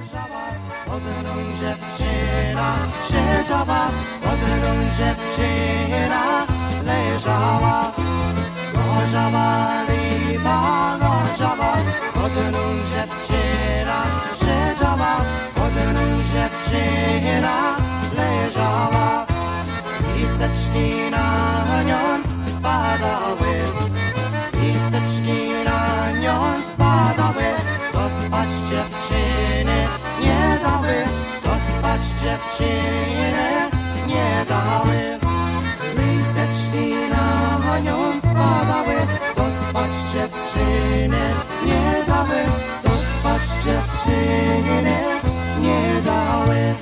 Odną dziewczyna siedziała, odną dziewczyna leżała. Gorzała lipa, gorzała, odną dziewczyna siedziała, odną dziewczyna leżała. Listeczki na nią spadały, listeczki na nią spadały. Dospać dziewczyny nie dały, dospać dziewczyny nie dały. Listeczki na nią spadały, dospać dziewczyny nie dały, dospać dziewczyny nie dały.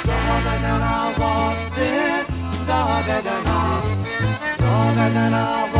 Do gadana,